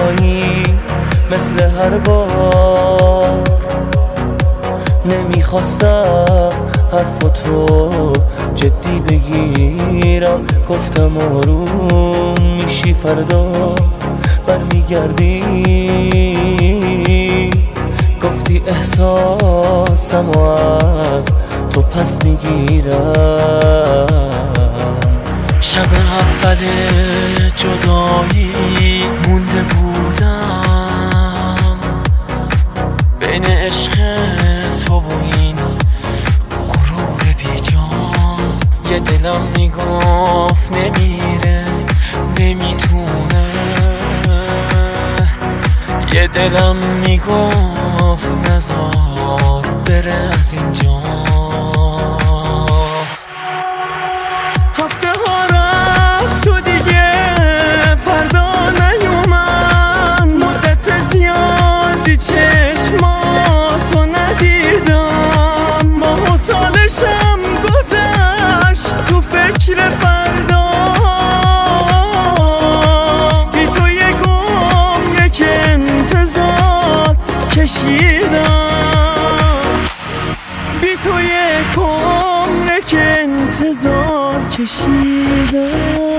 جدایی مثل هر بار. نمیخواستم حرفتو جدی بگیرم، گفتم آروم میشی فردا برمیگردی. گفتی احساسمو از تو پس میگیرم. شب اول جدایی مونده بودم بین عشق تو و این غرور بیجان. یه دلم میگفت نمیره نمیتونه، یه دلم میگفت نزار بره از اینجا. هفته ها رفت و دیگه فردا نیومد، مدت زیادی چشماتو ندیدم. ماه و سالشم گذشت تو فکر فردا، بی تو یک عمره که انتظار کشیدم، بی تو یک عمره که انتظار کشیدم.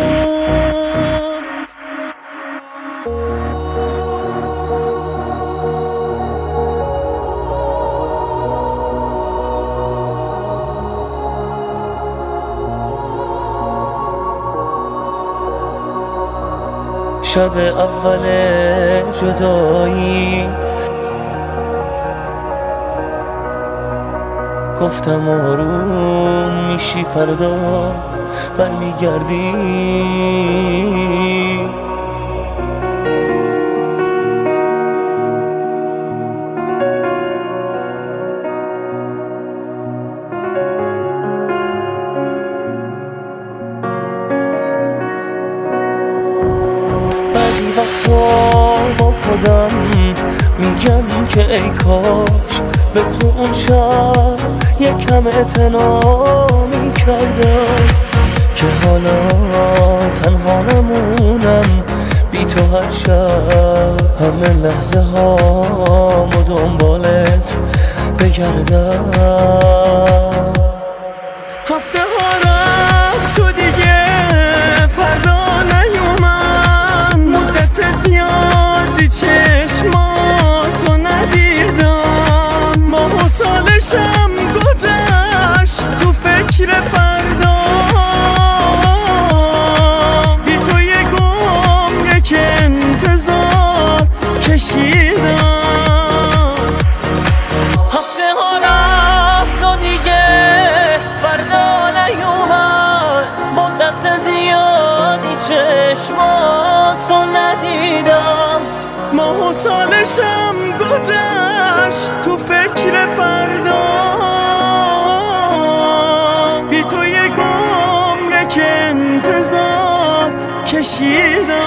شب اول جدایی گفتم آروم میشی فردا برمیگردی. بعضی وقتا با خودم میگم که ای کاش به تو اون شب یکم اعتنا میکردم، که حالا تنها نمونم بی تو هر شب همه لحظه هامو دنبالت بگردم. هفته ها رفت و دیگه فردا نیومد، مدت زیادی چشماتو ندیدم. ماه و سالشم گذشت تو فکر فردا، بی تو یک عمره که انتظار کشیدم. هفته ها رفت و دیگه فردا نیومد، مدت زیادی چشماتو ندیدم. ماه و سالشم گذشت تو فکر فردا، بی تو یک عمره که انتظار کشیدم.